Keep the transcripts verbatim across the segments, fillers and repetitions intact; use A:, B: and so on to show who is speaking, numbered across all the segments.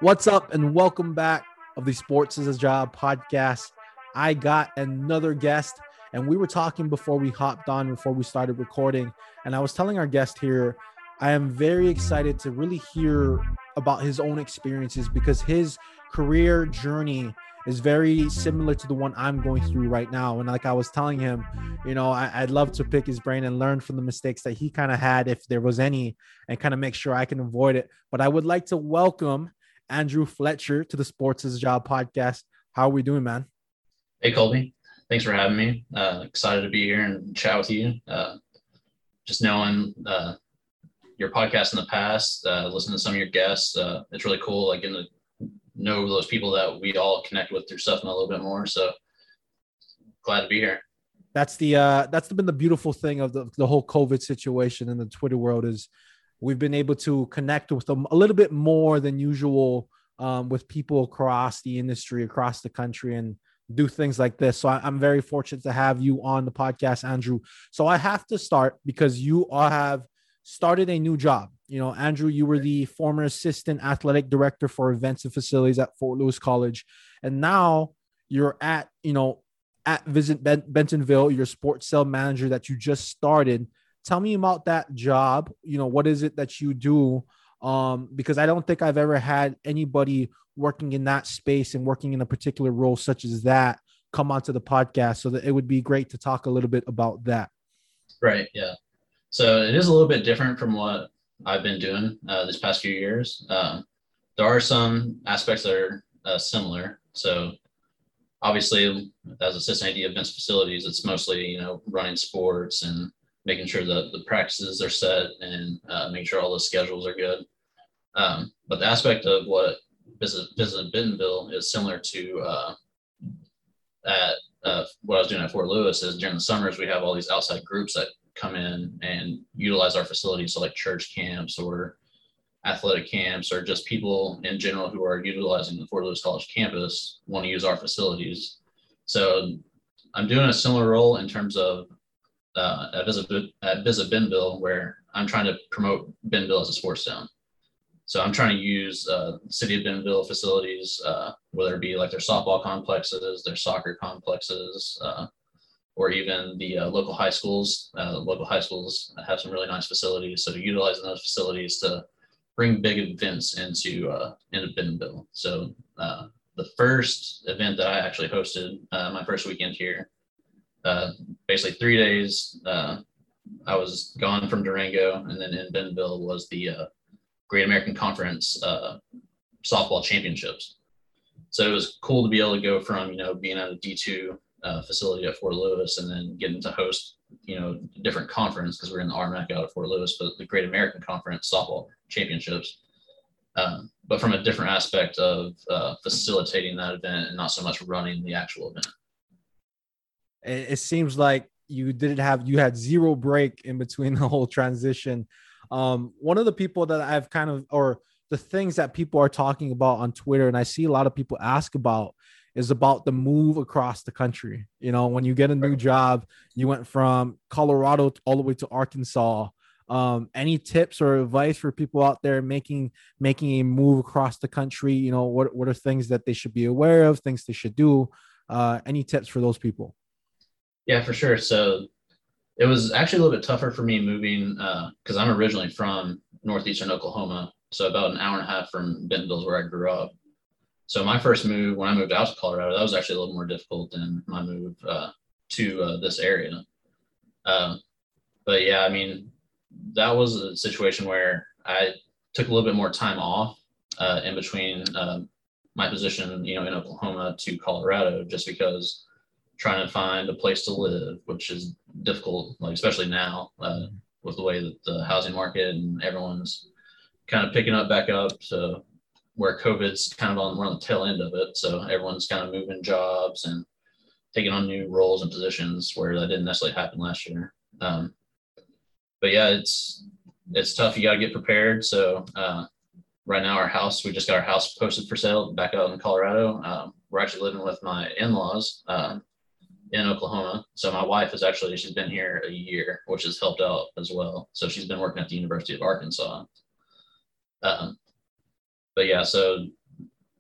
A: What's up, and welcome back of the Sports is a Job podcast. I got another guest, and we were talking before we hopped on, before we started recording, and I was telling our guest here, I am very excited to really hear about his own experiences because his career journey is very similar to the one I'm going through right now. And like I was telling him, you know, I, I'd love to pick his brain and learn from the mistakes that he kind of had, if there was any, and kind of make sure I can avoid it. But I would like to welcome Andrew Fletcher to the Sports is a Job podcast. How are we doing, man?
B: Hey, Colby. Thanks for having me. Uh, excited to be here and chat with you. Uh, just knowing uh, your podcast in the past, uh, listening to some of your guests, uh, it's really cool. Like, getting to know those people that we all connect with through stuff and a little bit more. So glad to be here.
A: That's the uh, that's been the beautiful thing of the, the whole COVID situation in the Twitter world is we've been able to connect with them a little bit more than usual um, with people across the industry, across the country, and do things like this. So I, I'm very fortunate to have you on the podcast, Andrew. So I have to start because you all have started a new job. You know, Andrew, you were the former assistant athletic director for events and facilities at Fort Lewis College. And now you're at, you know, at Visit ben- Bentonville, your sports sales manager that you just started. Tell me about that job. You know, what is it that you do? Um, because I don't think I've ever had anybody working in that space and working in a particular role such as that come onto the podcast. So that it would be great to talk a little bit about that.
B: Right. Yeah. So it is a little bit different from what I've been doing uh, this past few years. Um, there are some aspects that are uh, similar. So obviously, as assistant A D of events facilities, it's mostly, you know, running sports and making sure that the practices are set and uh, making sure all the schedules are good. Um, but the aspect of what Visit, Visit Bentonville is similar to uh, at uh, what I was doing at Fort Lewis is during the summers, we have all these outside groups that come in and utilize our facilities. So like church camps or athletic camps or just people in general who are utilizing the Fort Lewis College campus want to use our facilities. So I'm doing a similar role in terms of uh, at, Visit, at Visit Bentonville, where I'm trying to promote Bentonville as a sports town. So I'm trying to use uh, City of Bentonville facilities, uh, whether it be like their softball complexes, their soccer complexes, uh, or even the uh, local high schools. Uh, local high schools have some really nice facilities. So utilizing those facilities to bring big events into uh, into Bentonville. So uh, the first event that I actually hosted, uh, my first weekend here, uh, basically three days, uh, I was gone from Durango, and then in Bentonville was the uh, Great American Conference uh, softball championships. So it was cool to be able to go from, you know, being at a D two uh, facility at Fort Lewis and then getting to host, you know, different conference because we're in the R M A C out at Fort Lewis, but the Great American Conference softball championships. Um, but from a different aspect of uh, facilitating that event and not so much running the actual event.
A: It seems like you didn't have, you had zero break in between the whole transition. Um, one of the people that I've kind of, or the things that people are talking about on Twitter, and I see a lot of people ask about, is about the move across the country. You know, when you get a new job, you went from Colorado all the way to Arkansas. Um, any tips or advice for people out there making making a move across the country? You know, what what are things that they should be aware of, things they should do? Uh, any tips for those people?
B: Yeah, for sure. So it was actually a little bit tougher for me moving because uh, I'm originally from northeastern Oklahoma, so about an hour and a half from Bentonville is where I grew up. So my first move, when I moved out to Colorado, that was actually a little more difficult than my move uh, to uh, this area. Uh, but yeah, I mean, that was a situation where I took a little bit more time off uh, in between uh, my position, you know, in Oklahoma to Colorado, just because trying to find a place to live, which is difficult, like especially now uh, with the way that the housing market and everyone's kind of picking up back up. So where COVID's kind of on, we're on the tail end of it. So everyone's kind of moving jobs and taking on new roles and positions where that didn't necessarily happen last year. Um, but yeah, it's, it's tough. You got to get prepared. So uh, right now our house, we just got our house posted for sale back out in Colorado. Um, we're actually living with my in-laws uh, in Oklahoma. So my wife is actually, she's been here a year, which has helped out as well. So she's been working at the University of Arkansas. Um, but yeah, so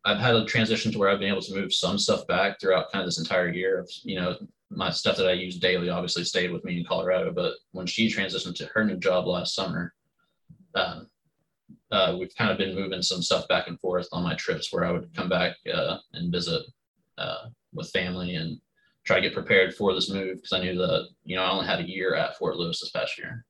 B: I've had a transition to where I've been able to move some stuff back throughout kind of this entire year of, you know, my stuff that I use daily obviously stayed with me in Colorado, but when she transitioned to her new job last summer, um, uh, we've kind of been moving some stuff back and forth on my trips where I would come back uh, and visit uh, with family and try to get prepared for this move because I knew that, you know, I only had a year at Fort Lewis this past year.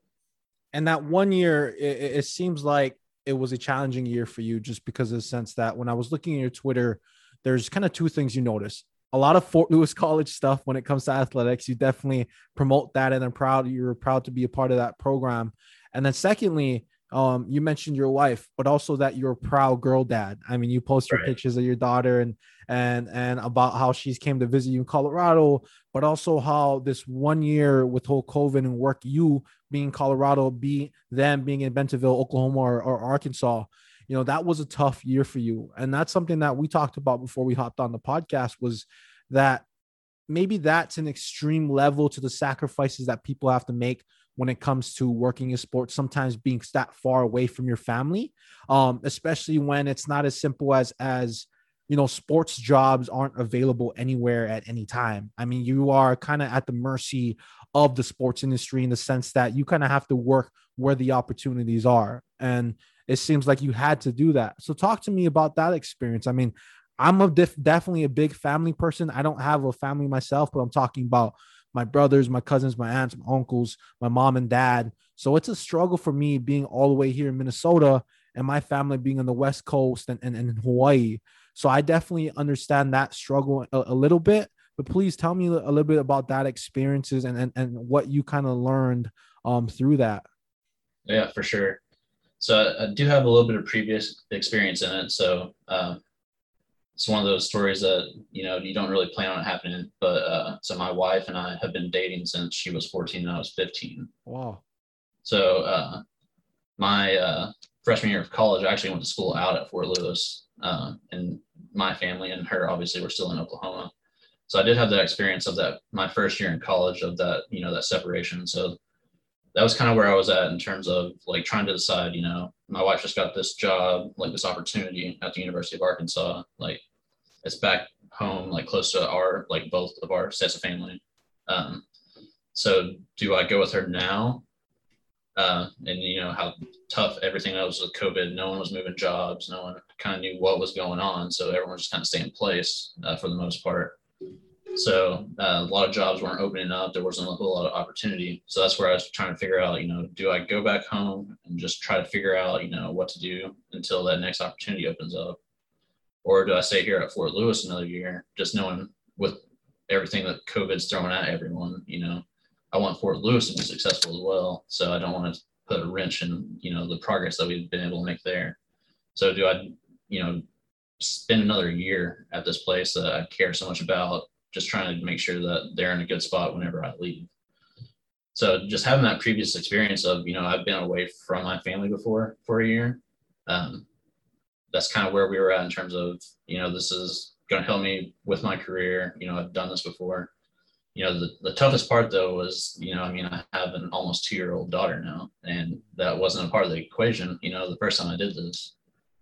A: And that one year, it, it seems like it was a challenging year for you just because of the sense that when I was looking at your Twitter, there's kind of two things you notice. A lot of Fort Lewis College stuff when it comes to athletics. You definitely promote that, and I'm proud you're proud to be a part of that program. And then secondly, um, you mentioned your wife, but also that you're a proud girl dad. I mean, you post your
B: Right.
A: pictures of your daughter and and and about how she's came to visit you in Colorado, but also how this one year with whole COVID and work, you being in Colorado, be them being in Bentonville, Oklahoma, or, or Arkansas, you know, that was a tough year for you. And that's something that we talked about before we hopped on the podcast, was that maybe that's an extreme level to the sacrifices that people have to make when it comes to working in sports, sometimes being that far away from your family, um, especially when it's not as simple as, as, you know, sports jobs aren't available anywhere at any time. I mean, you are kind of at the mercy of the sports industry in the sense that you kind of have to work where the opportunities are. And it seems like you had to do that. So talk to me about that experience. I mean, I'm a def- definitely a big family person. I don't have a family myself, but I'm talking about my brothers, my cousins, my aunts, my uncles, my mom and dad. So it's a struggle for me being all the way here in Minnesota and my family being on the West Coast and, and, and in Hawaii. So I definitely understand that struggle a, a little bit, but please tell me a little bit about that experiences and, and, and what you kind of learned um, through that.
B: Yeah, for sure. So I do have a little bit of previous experience in it. So um, it's one of those stories that, you know, you don't really plan on it happening. But uh, so my wife and I have been dating since she was fourteen and I was fifteen.
A: Wow.
B: So uh, my uh, freshman year of college, I actually went to school out at Fort Lewis. Um, and my family and her obviously were still in Oklahoma. So I did have that experience of that, my first year in college, of that, you know, that separation. So that was kind of where I was at in terms of like trying to decide, you know, my wife just got this job, like this opportunity at the University of Arkansas. Like it's back home, like close to our, like both of our sets of family. Um, so do I go with her now? Uh, and you know how tough everything was with COVID. No one was moving jobs. No one kind of knew what was going on. So everyone just kind of stayed in place uh, for the most part. So uh, a lot of jobs weren't opening up. There wasn't a whole lot of opportunity. So that's where I was trying to figure out, you know, do I go back home and just try to figure out, you know, what to do until that next opportunity opens up? Or do I stay here at Fort Lewis another year, just knowing with everything that COVID's throwing at everyone, you know, I want Fort Lewis to be successful as well. So I don't want to put a wrench in, you know, the progress that we've been able to make there. So do I, you know, spend another year at this place that I care so much about, just trying to make sure that they're in a good spot whenever I leave. So just having that previous experience of, you know, I've been away from my family before for a year. Um, that's kind of where we were at in terms of, you know, this is going to help me with my career. You know, I've done this before. You know, the, the toughest part though was, you know, I mean, I have an almost two year old daughter now, and that wasn't a part of the equation, you know, the first time I did this.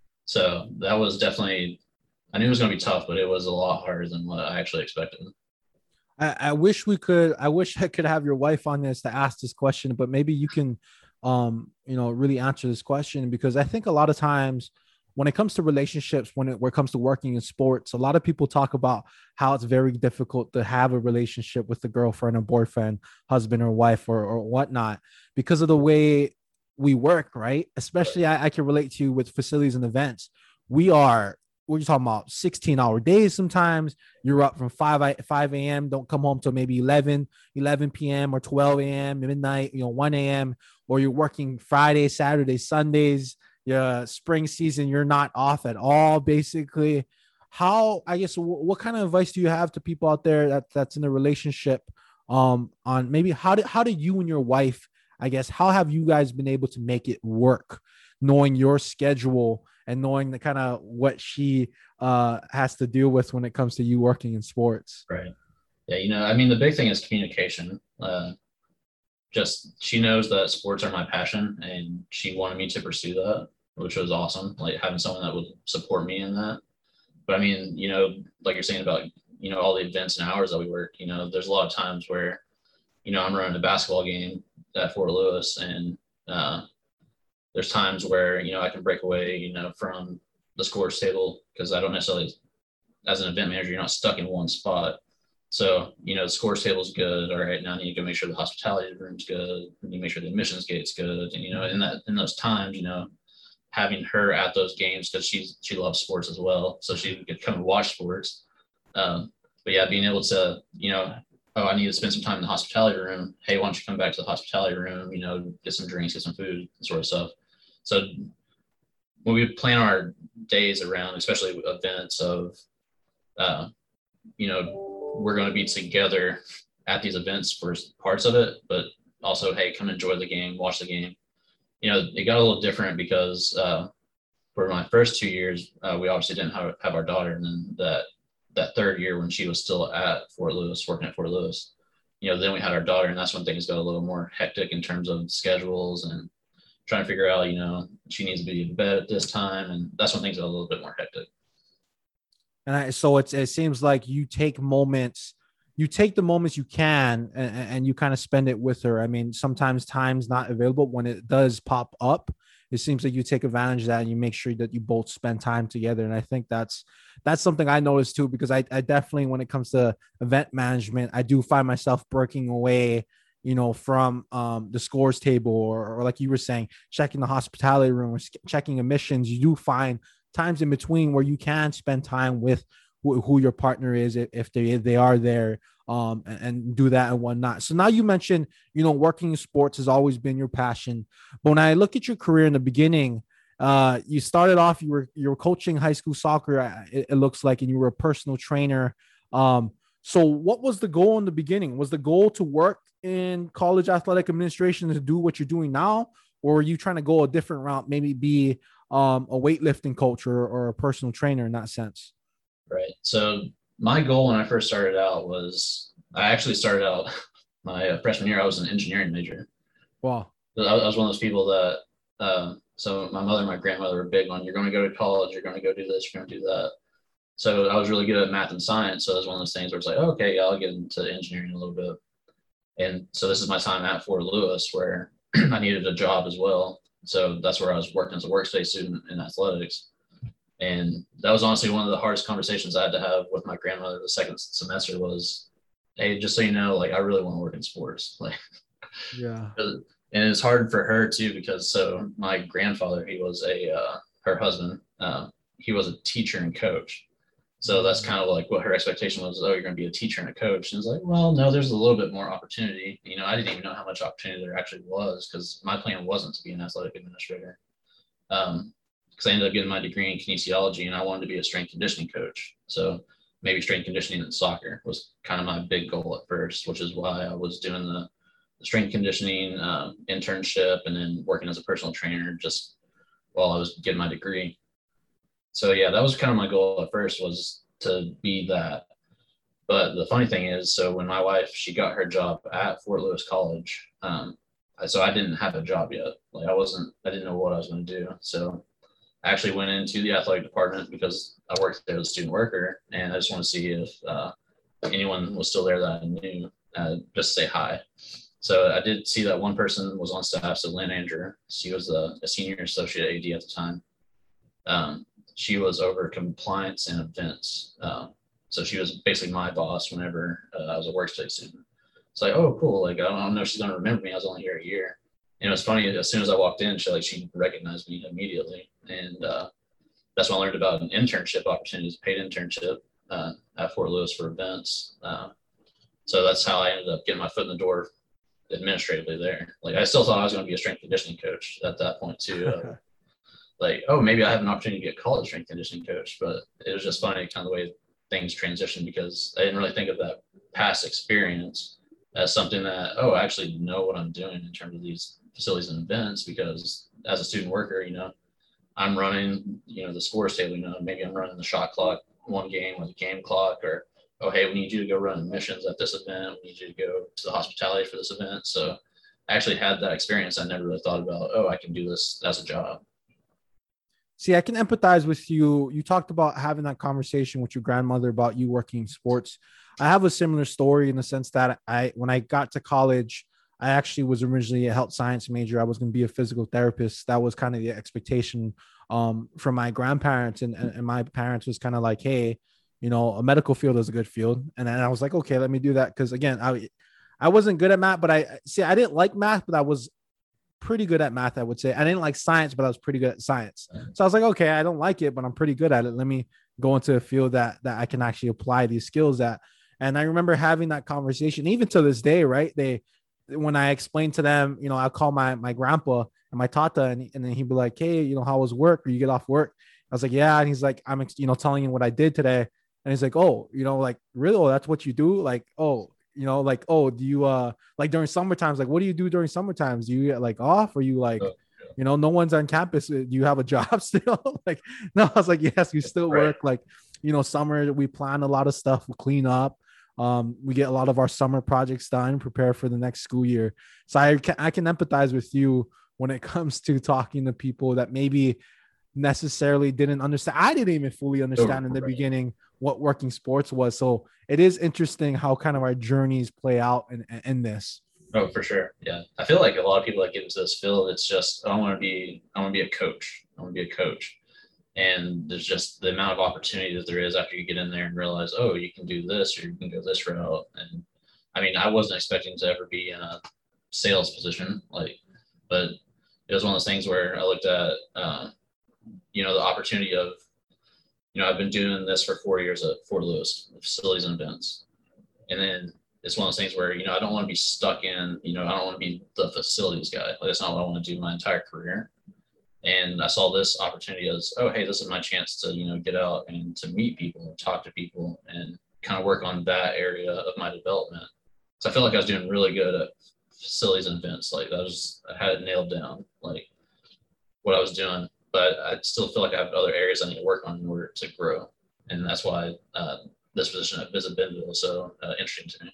B: So that was definitely, I knew it was going to be tough, but it was a lot harder than what I actually expected.
A: I, I wish we could, I wish I could have your wife on this to ask this question, but maybe you can, um, you know, really answer this question, because I think a lot of times when it comes to relationships, when it, when it comes to working in sports, a lot of people talk about how it's very difficult to have a relationship with a girlfriend or boyfriend, husband or wife or, or whatnot, because of the way we work, right? Especially I, I can relate to you with facilities and events. We are, we're talking about sixteen hour days. Sometimes you're up from five a.m. Don't come home till maybe eleven p.m. or twelve a.m. midnight, you know, one a.m. or you're working Friday, Saturday, Sundays. Yeah, spring season, you're not off at all, basically. How, I guess, w- what kind of advice do you have to people out there that that's in a relationship um, on maybe how do, how do you and your wife, I guess, how have you guys been able to make it work, knowing your schedule and knowing the kind of what she uh, has to deal with when it comes to you working in sports?
B: Right. Yeah. You know, I mean, the big thing is communication. Uh, just, she knows that sports are my passion and she wanted me to pursue that, which was awesome. Like having someone that would support me in that. but I mean, you know, like you're saying about, you know, all the events and hours that we work, you know, there's a lot of times where, you know, I'm running a basketball game at Fort Lewis, and uh, there's times where, you know, I can break away, you know, from the scores table, because I don't necessarily, as an event manager, you're not stuck in one spot. So, you know, the scores table's good. All right, now I need to go make sure the hospitality room's good. I need to make sure the admissions gate's good. And, you know, in that, in those times, you know, having her at those games, because she's, she loves sports as well. So she could come and watch sports. Um, but yeah, being able to, you know, oh, I need to spend some time in the hospitality room. Hey, why don't you come back to the hospitality room, you know, get some drinks, get some food, sort of stuff. So when we plan our days around, especially events of, uh, you know, we're going to be together at these events for parts of it, but also, hey, come enjoy the game, watch the game. You know, it got a little different because uh, for my first two years, uh, we obviously didn't have, have our daughter. And then that, that third year when she was still at Fort Lewis, working at Fort Lewis, you know, then we had our daughter, and that's when things got a little more hectic in terms of schedules and trying to figure out, you know, she needs to be in bed at this time. And that's when things got a little bit more hectic.
A: And I, so it's, it seems like you take moments, you take the moments you can, and, and you kind of spend it with her. I mean, sometimes time's not available. When it does pop up, it seems like you take advantage of that and you make sure that you both spend time together. And I think that's, that's something I noticed too, because I, I definitely, when it comes to event management, I do find myself breaking away, you know, from um, the scores table, or, or like you were saying, checking the hospitality room or checking admissions. You do find times in between where you can spend time with who, who your partner is, if they they are there, um, and, and do that and whatnot. So now you mentioned, you know, working in sports has always been your passion. But when I look at your career in the beginning, uh, you started off, you were you were coaching high school soccer, it, it looks like, and you were a personal trainer. Um, so what was the goal in the beginning? Was the goal to work in college athletic administration to do what you're doing now, or were you trying to go a different route, maybe be um, a weightlifting coach or, or a personal trainer in that sense?
B: Right. So my goal when I first started out was, I actually started out my freshman year, I was an engineering major.
A: Wow.
B: I was one of those people that, um, so my mother and my grandmother were big on, you're going to go to college, you're going to go do this, you're going to do that. So I was really good at math and science. So it was one of those things where it's like, oh, okay, yeah, I'll get into engineering a little bit. And so this is my time at Fort Lewis where I needed a job as well. So that's where I was working as a workspace student in athletics. And that was honestly one of the hardest conversations I had to have with my grandmother the second semester was, hey, just so you know, like, I really want to work in sports. Like,
A: yeah.
B: And it's hard for her too, because so my grandfather, he was a, uh, her husband, uh, he was a teacher and coach. So that's kind of like what her expectation was. Oh, you're going to be a teacher and a coach. And it's like, well, no, there's a little bit more opportunity. You know, I didn't even know how much opportunity there actually was, because my plan wasn't to be an athletic administrator. Um, because I ended up getting my degree in kinesiology, and I wanted to be a strength conditioning coach. So maybe strength conditioning in soccer was kind of my big goal at first, which is why I was doing the, the strength conditioning uh, internship and then working as a personal trainer just while I was getting my degree. So yeah, that was kind of my goal at first, was to be that. But the funny thing is, so when my wife, she got her job at Fort Lewis College, um, so I didn't have a job yet. Like I wasn't, I didn't know what I was going to do. So I actually went into the athletic department because I worked there as a student worker, and I just want to see if uh, anyone was still there that I knew, uh, just say hi. So I did see that one person was on staff, so Lynn Andrew. She was a, a senior associate A D at the time. Um, she was over compliance and events. Um, so she was basically my boss whenever uh, I was a workspace student. It's like, oh, cool. Like, I don't, I don't know if she's going to remember me. I was only here a year. And it was funny, as soon as I walked in, she like she recognized me immediately. And uh, that's when I learned about an internship opportunities, paid internship uh, at Fort Lewis for events. Uh, so that's how I ended up getting my foot in the door administratively there. Like I still thought I was going to be a strength conditioning coach at that point too. Uh, like, oh, maybe I have an opportunity to get a college strength conditioning coach, but it was just funny kind of the way things transitioned, because I didn't really think of that past experience as something that, oh, I actually know what I'm doing in terms of these facilities and events, because as a student worker, you know, I'm running, you know, the scores table, you know, maybe I'm running the shot clock one game or the game clock, or, oh, hey, we need you to go run admissions at this event. We need you to go to the hospitality for this event. So I actually had that experience. I never really thought about, oh, I can do this as a job.
A: See, I can empathize with you. You talked about having that conversation with your grandmother about you working sports. I have a similar story in the sense that I, when I got to college, I actually was originally a health science major. I was going to be a physical therapist. That was kind of the expectation um, from my grandparents, and, and, and my parents was kind of like, hey, you know, a medical field is a good field. And then I was like, okay, let me do that. Cause again, I, I wasn't good at math, but I see, I didn't like math, but I was pretty good at math, I would say. I didn't like science, but I was pretty good at science. So I was like, okay, I don't like it, but I'm pretty good at it. Let me go into a field that that I can actually apply these skills at. And I remember having that conversation, even to this day, right? They, when I explained to them, you know, I call my my grandpa and my tata, and, and then he'd be like, hey, you know, how was work? Or you get off work? I was like, yeah. And he's like, I'm, you know, telling him what I did today. And he's like, oh, you know, like, really? Oh, that's what you do? Like, oh, you know, like, oh, do you uh like during summer times, like what do you do during summer times? Do you get like off, or you like,
B: Oh, yeah.
A: you know, no one's on campus? Do you have a job still? Like, no, I was like, yes, we still
B: Right.
A: work. Like, you know, summer we plan a lot of stuff, we clean up. Um, we get a lot of our summer projects done, prepare for the next school year. So I can I can empathize with you when it comes to talking to people that maybe necessarily didn't understand. I didn't even fully
B: Oh,
A: understand in the
B: right.
A: beginning what working sports was. So it is interesting how kind of our journeys play out in, in this.
B: Oh, for sure. Yeah. I feel like a lot of people that get into this field, it's just, I want to be, I want to be a coach. I want to be a coach. And there's just the amount of opportunity that there is after you get in there and realize, oh, you can do this or you can go this route. And I mean, I wasn't expecting to ever be in a sales position, like, but it was one of those things where I looked at, uh, you know, the opportunity of, you know, I've been doing this for four years at Fort Lewis, facilities and events. And then it's one of those things where, you know, I don't want to be stuck in, you know, I don't want to be the facilities guy. Like, that's not what I want to do my entire career. And I saw this opportunity as, oh, hey, this is my chance to, you know, get out and to meet people and talk to people and kind of work on that area of my development. So I feel like I was doing really good at facilities and events. Like, I was, I had it nailed down, like what I was doing, but I still feel like I have other areas I need to work on in order to grow. And that's why uh, this position at Visit Bentonville is so uh, interesting to me.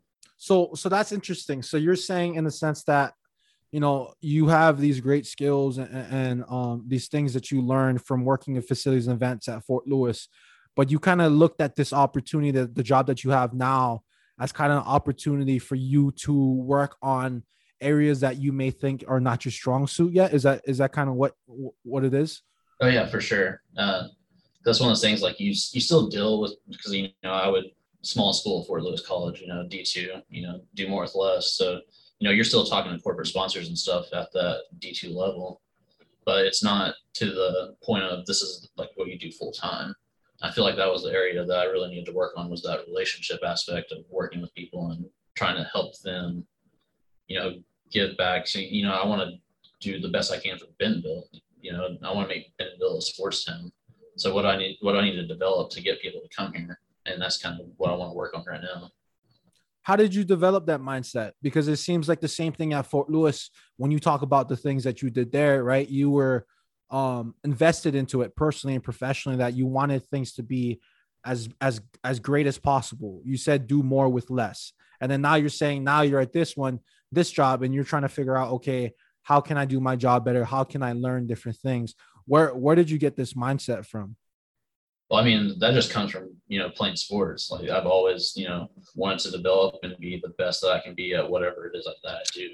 A: So so that's interesting. So you're saying in the sense that, you know, you have these great skills and, and um, these things that you learned from working in facilities and events at Fort Lewis, but you kind of looked at this opportunity, that the job that you have now, as kind of an opportunity for you to work on areas that you may think are not your strong suit yet. Is that is that kind of what what it is?
B: Oh yeah, for sure. Uh, that's one of those things, like, you you still deal with, because, you know, I would, small school, Fort Lewis College, you know, D two, you know, do more with less. So, you know, you're still talking to corporate sponsors and stuff at that D two level, but it's not to the point of this is like what you do full time. I feel like that was the area that I really needed to work on, was that relationship aspect of working with people and trying to help them, you know, give back. So, you know, I want to do the best I can for Bentonville. You know, I want to make Bentonville a sports town. So what I need, what I need to develop to get people to come here, and that's kind of what I want to work on right now.
A: How did you develop that mindset? Because it seems like the same thing at Fort Lewis. When you talk about the things that you did there, right? You were um, invested into it personally and professionally, that you wanted things to be as as as great as possible. You said do more with less, and then now you're saying now you're at this one, this job, and you're trying to figure out, okay, how can I do my job better? How can I learn different things? Where where did you get this mindset from?
B: Well, I mean, that just comes from, you know, playing sports. Like, I've always, you know, wanted to develop and be the best that I can be at whatever it is that I do,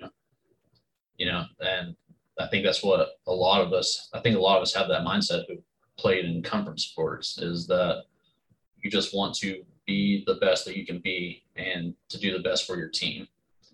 B: you know, and I think that's what a lot of us, I think a lot of us have that mindset who played in conference sports, is that you just want to be the best that you can be and to do the best for your team.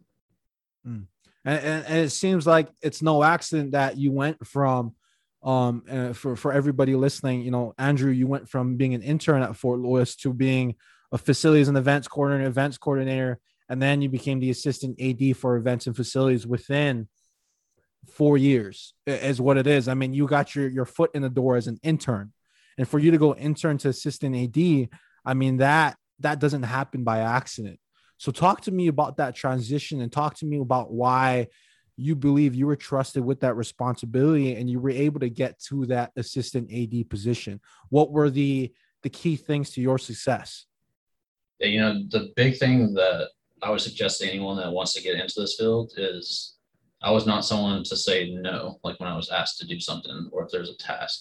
A: Mm. And, and, and it seems like it's no accident that you went from, um, uh, for, for everybody listening, you know, Andrew, you went from being an intern at Fort Lewis to being a facilities and events coordinator, events coordinator, and then you became the assistant A D for events and facilities within four years is what it is. I mean, you got your, your foot in the door as an intern, and for you to go intern to assistant A D, I mean, that, that doesn't happen by accident. So talk to me about that transition, and talk to me about why you believe you were trusted with that responsibility and you were able to get to that assistant A D position. What were the, the key things to your success?
B: Yeah, you know, the big thing that I would suggest to anyone that wants to get into this field is, I was not someone to say no, like when I was asked to do something or if there's a task.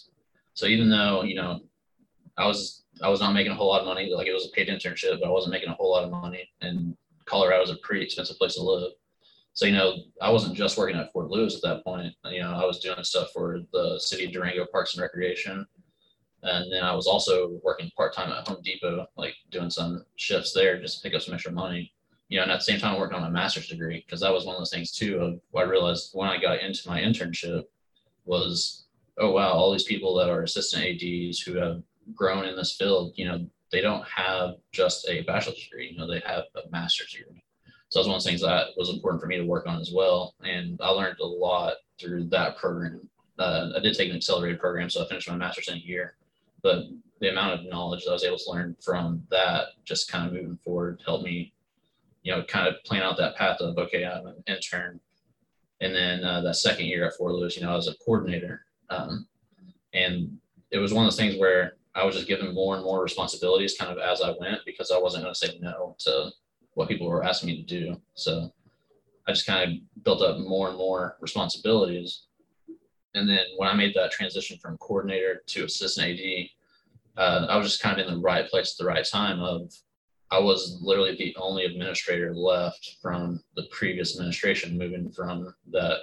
B: So even though, you know, I was I was not making a whole lot of money, like it was a paid internship, but I wasn't making a whole lot of money. And Colorado is a pretty expensive place to live. So, you know, I wasn't just working at Fort Lewis at that point. You know, I was doing stuff for the city of Durango Parks and Recreation. And then I was also working part-time at Home Depot, like doing some shifts there just to pick up some extra money. You know, and at the same time working on my master's degree, because that was one of those things too of what I realized when I got into my internship was, oh wow, all these people that are assistant A Ds who have grown in this field, you know, they don't have just a bachelor's degree, you know, they have a master's degree. So that was one of the things that was important for me to work on as well. And I learned a lot through that program. Uh, I did take an accelerated program, so I finished my master's in a year. But the amount of knowledge that I was able to learn from that, just kind of moving forward, helped me, you know, kind of plan out that path of, okay, I'm an intern. And then uh, that second year at Fort Lewis, you know, I was a coordinator. Um, and it was one of those things where I was just given more and more responsibilities kind of as I went, because I wasn't going to say no to what people were asking me to do. So I just kind of built up more and more responsibilities. And then when I made that transition from coordinator to assistant A D, uh, I was just kind of in the right place at the right time of, I was literally the only administrator left from the previous administration, moving from that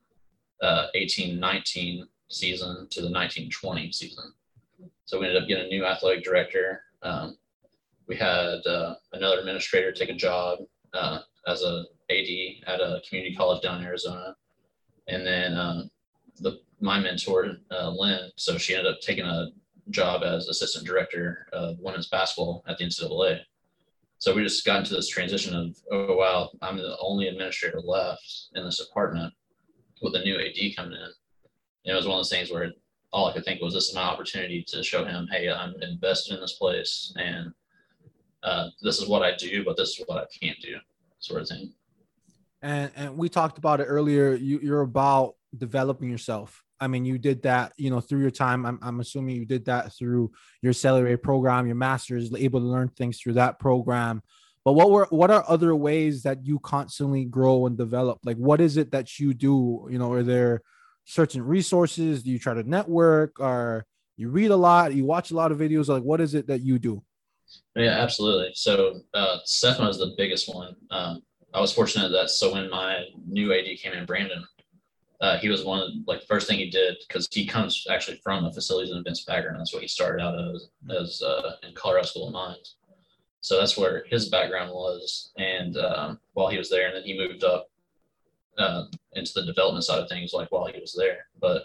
B: uh, eighteen nineteen season to the nineteen twenty season. So we ended up getting a new athletic director. Um, we had uh, another administrator take a job uh, as a A D at a community college down in Arizona. And then um, the my mentor, uh, Lynn, so she ended up taking a job as assistant director of women's basketball at the N C double A. So we just got into this transition of, oh, wow, I'm the only administrator left in this department with a new A D coming in. And it was one of those things where all I could think was, this is my opportunity to show him, hey, I'm invested in this place, and uh, this is what I do, but this is what I can't do, sort of thing.
A: And and we talked about it earlier. You, you're about developing yourself. I mean, you did that, you know, through your time. I'm, I'm assuming you did that through your accelerated program, your master's, able to learn things through that program. But what were what are other ways that you constantly grow and develop? Like, what is it that you do? You know, are there certain resources? Do you try to network, or you read a lot? You watch a lot of videos? Like, what is it that you do?
B: Yeah, absolutely. So uh, C E F M A is the biggest one. Um, I was fortunate that so when my new A D came in, Brandon, uh, he was one of like the first thing he did, because he comes actually from a facilities and events background. That's what he started out as, as uh, in Colorado School of Mines. So that's where his background was. And um, while he was there, and then he moved up uh, into the development side of things, like while he was there. But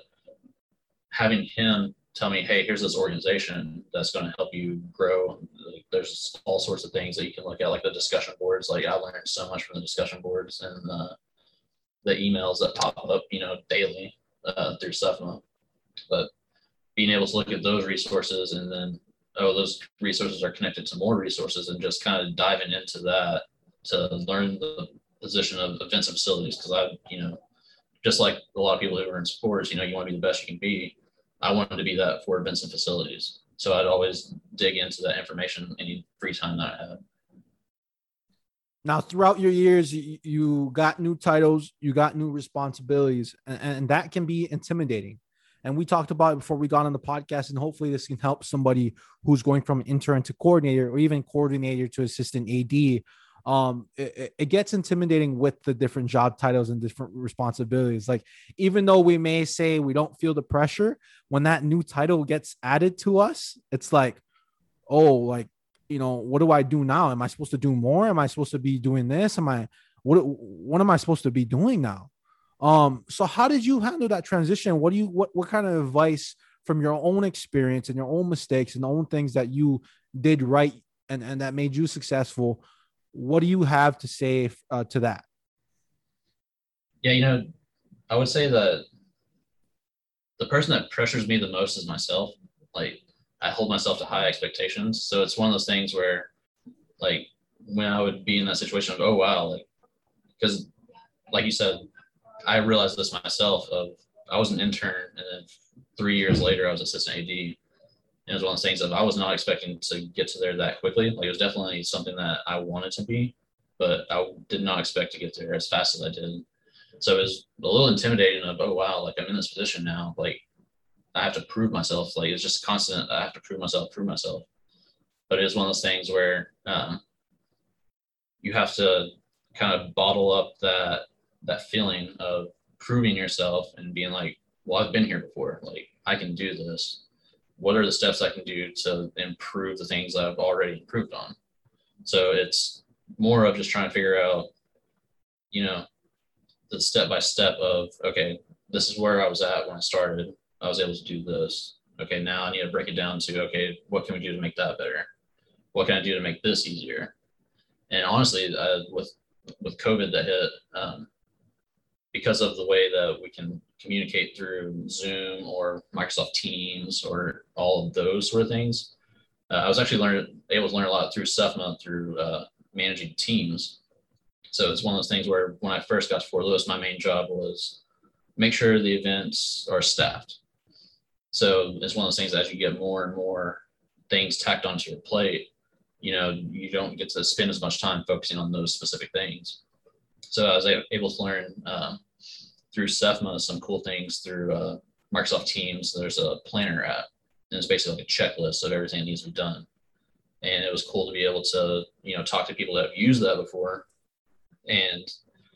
B: having him tell me, hey, here's this organization that's going to help you grow. Like, there's all sorts of things that you can look at, like the discussion boards. Like, I learned so much from the discussion boards and uh, the emails that pop up, you know, daily uh, through C E F M A. But being able to look at those resources, and then, oh, those resources are connected to more resources, and just kind of diving into that to learn the position of events and facilities. Because I, you know, just like a lot of people who are in sports, you know, you want to be the best you can be. I wanted to be that for events and facilities. So I'd always dig into that information any free time that I had.
A: Now, throughout your years, you, you got new titles, you got new responsibilities, and, and that can be intimidating. And we talked about it before we got on the podcast, and hopefully this can help somebody who's going from intern to coordinator, or even coordinator to assistant A D. Um, it, it gets intimidating with the different job titles and different responsibilities. Like, even though we may say we don't feel the pressure, when that new title gets added to us, it's like, oh, like, you know, what do I do now? Am I supposed to do more? Am I supposed to be doing this? Am I, what, what am I supposed to be doing now? Um, so how did you handle that transition? What do you, what, what kind of advice from your own experience and your own mistakes and the own things that you did right and, and that made you successful? What do you have to say uh, to that?
B: Yeah, you know, I would say that the person that pressures me the most is myself. Like, I hold myself to high expectations. So it's one of those things where, like, when I would be in that situation of, oh, wow, like, because like you said, I realized this myself of, I was an intern, and then three years later, I was assistant A D. And it was one of those things of, I was not expecting to get to there that quickly. Like, it was definitely something that I wanted to be, but I did not expect to get there as fast as I did. So it was a little intimidating of, oh, wow, like, I'm in this position now. Like, I have to prove myself. Like, it's just constant. I have to prove myself, prove myself. But it is one of those things where um, you have to kind of bottle up that that feeling of proving yourself and being like, well, I've been here before. Like, I can do this. What are the steps I can do to improve the things that I've already improved on? So it's more of just trying to figure out, you know, the step by step of, okay, this is where I was at when I started. I was able to do this. Okay, now I need to break it down to, okay, what can we do to make that better? What can I do to make this easier? And honestly, uh, with with COVID that hit, um, because of the way that we can communicate through Zoom or Microsoft Teams or all of those sort of things, uh, I was actually learning, able to learn a lot through S E F M A, through uh, managing teams. So it's one of those things where when I first got to Fort Lewis, my main job was make sure the events are staffed. So it's one of those things, as you get more and more things tacked onto your plate, you know, you don't get to spend as much time focusing on those specific things. So I was able to learn um, through S E F M A some cool things through uh, Microsoft Teams. There's a planner app, and it's basically like a checklist of everything that needs to be done. And it was cool to be able to, you know, talk to people that have used that before, and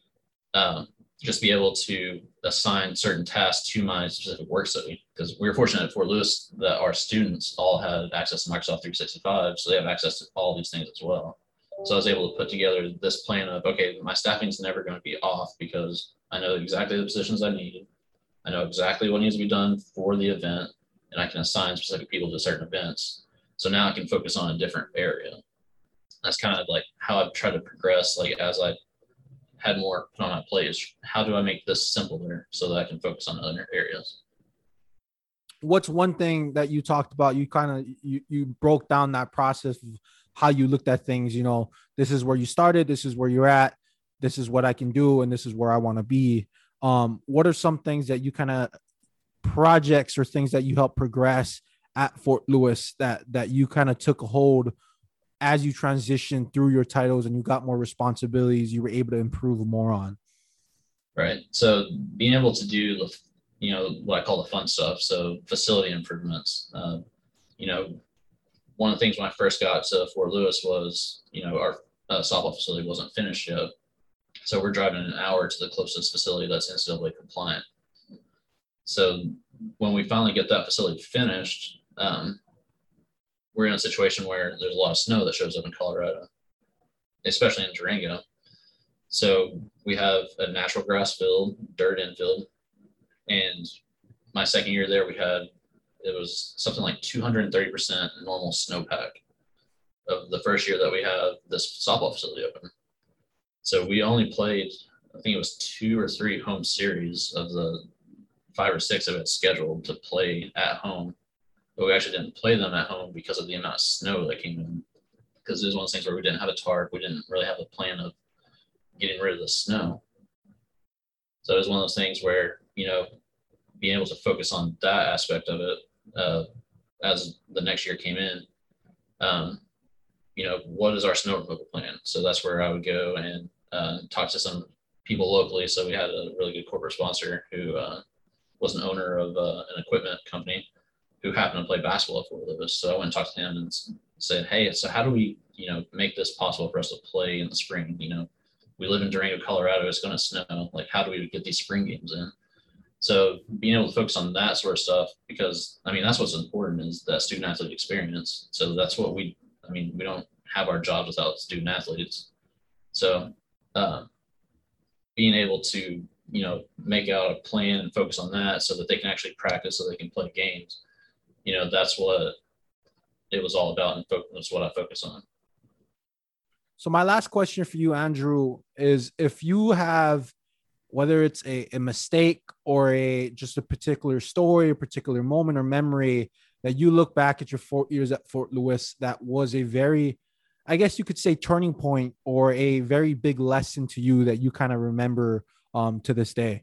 B: um, just be able to assign certain tasks to my specific work study. Because we were fortunate at Fort Lewis that our students all had access to Microsoft three sixty-five, so they have access to all these things as well. So I was able to put together this plan of, okay, my staffing is never going to be off because I know exactly the positions I need. I know exactly what needs to be done for the event, and I can assign specific people to certain events. So now I can focus on a different area. That's kind of like how I've tried to progress, like as I had more put on my plate, is how do I make this simpler so that I can focus on other areas?
A: What's one thing that you talked about? You kind of, you, you broke down that process of how you looked at things. You know, this is where you started, this is where you're at, this is what I can do, and this is where I want to be. Um, what are some things that you kind of projects or things that you helped progress at Fort Lewis that, that you kind of took a hold as you transitioned through your titles and you got more responsibilities, you were able to improve more on?
B: Right. So being able to do the, you know, what I call the fun stuff. So facility improvements, uh, you know, one of the things when I first got to Fort Lewis was, you know, our uh, softball facility wasn't finished yet. So we're driving an hour to the closest facility that's N C double A compliant. So when we finally get that facility finished, um, we're in a situation where there's a lot of snow that shows up in Colorado, especially in Durango. So we have a natural grass field, dirt infield. And my second year there, we had, it was something like two hundred thirty percent normal snowpack of the first year that we had this softball facility open. So we only played, I think it was two or three home series of the five or six of it scheduled to play at home. But we actually didn't play them at home because of the amount of snow that came in. Because it was one of those things where we didn't have a tarp. We didn't really have a plan of getting rid of the snow. So it was one of those things where, you know, being able to focus on that aspect of it uh, as the next year came in, um, you know, what is our snow removal plan? So that's where I would go and uh, talk to some people locally. So we had a really good corporate sponsor who uh, was an owner of uh, an equipment company who happened to play basketball at Fort Lewis. So I went and talked to him and said, hey, so how do we, you know, make this possible for us to play in the spring? You know, we live in Durango, Colorado. It's going to snow. Like, how do we get these spring games in? So being able to focus on that sort of stuff, because I mean, that's what's important, is that student athlete experience. So that's what we, I mean, we don't have our jobs without student athletes. So uh, being able to, you know, make out a plan and focus on that so that they can actually practice, so they can play games, you know, that's what it was all about. And that's what I focus on.
A: So my last question for you, Andrew, is if you have, whether it's a, a mistake or a just a particular story, a particular moment or memory that you look back at your four years at Fort Lewis, that was a very, I guess you could say, turning point or a very big lesson to you that you kind of remember um, to this day?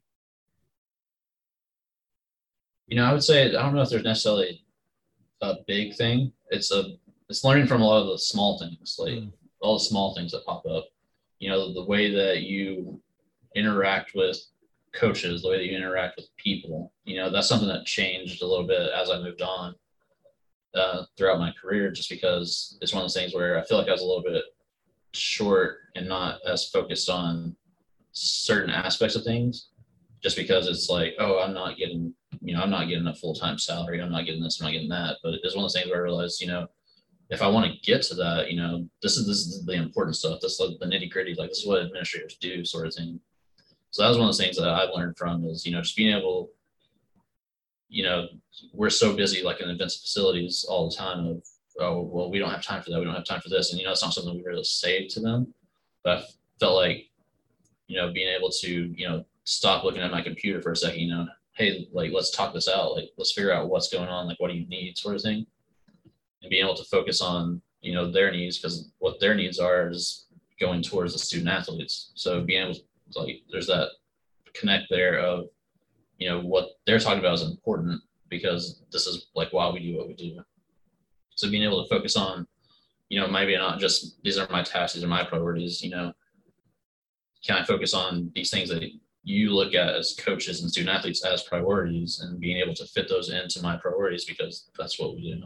B: You know, I would say, I don't know if there's necessarily a big thing. It's a, it's learning from a lot of the small things, like mm. all the small things that pop up. You know, the way that you interact with coaches, the way that you interact with people. You know, that's something that changed a little bit as I moved on uh, throughout my career, just because it's one of those things where I feel like I was a little bit short and not as focused on certain aspects of things, just because it's like, oh, I'm not getting, you know, I'm not getting a full-time salary. I'm not getting this, I'm not getting that. But it's one of those things where I realized, you know, if I want to get to that, you know, this is, this is the important stuff. This is the nitty gritty. Like, this is what administrators do, sort of thing. So that was one of those things that I've learned from is, you know, just being able, you know, we're so busy like in events facilities all the time of, oh, well, we don't have time for that. We don't have time for this. And, you know, it's not something we really say to them. But I felt like, you know, being able to, you know, stop looking at my computer for a second, you know, hey, like, let's talk this out. Like, let's figure out what's going on. Like, what do you need, sort of thing. And being able to focus on, you know, their needs, because what their needs are is going towards the student athletes. So being able to, like, there's that connect there of, you know, what they're talking about is important because this is like why we do what we do. So being able to focus on, you know, maybe not just these are my tasks, these are my priorities, you know, can I focus on these things that you look at as coaches and student athletes as priorities, and being able to fit those into my priorities because that's what we do.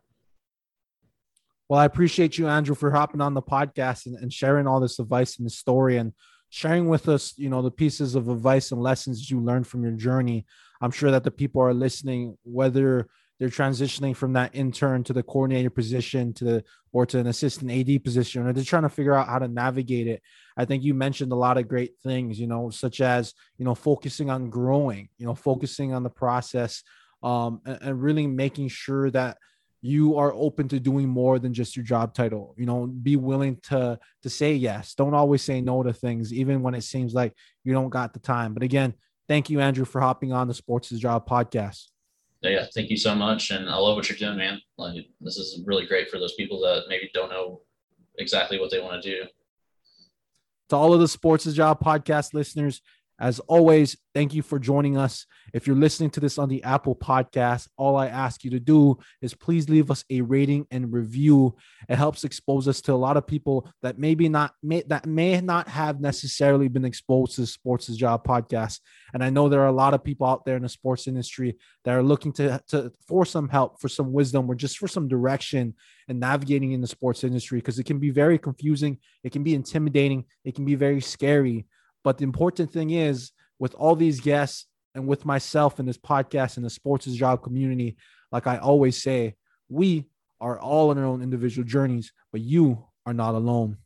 A: Well, I appreciate you, Andrew, for hopping on the podcast and, and sharing all this advice and the story and sharing with us, you know, the pieces of advice and lessons you learned from your journey. I'm sure that the people are listening, whether they're transitioning from that intern to the coordinator position to the, or to an assistant A D position, or they're trying to figure out how to navigate it. I think you mentioned a lot of great things, you know, such as, you know, focusing on growing, you know, focusing on the process, um, and, and really making sure that you are open to doing more than just your job title. You know, be willing to, to say yes. Don't always say no to things, even when it seems like you don't got the time. But again, thank you, Andrew, for hopping on the Sports is Job podcast.
B: Yeah, thank you so much. And I love what you're doing, man. Like, this is really great for those people that maybe don't know exactly what they want to do.
A: To all of the Sports is Job podcast listeners, as always, thank you for joining us. If you're listening to this on the Apple Podcast, all I ask you to do is please leave us a rating and review. It helps expose us to a lot of people that maybe not may, that may not have necessarily been exposed to the Sports is Job podcast. And I know there are a lot of people out there in the sports industry that are looking to, to for some help, for some wisdom, or just for some direction in navigating in the sports industry, because it can be very confusing. It can be intimidating. It can be very scary. But the important thing is, with all these guests and with myself in this podcast and the Sports is Job community, like I always say, we are all on our own individual journeys, but you are not alone.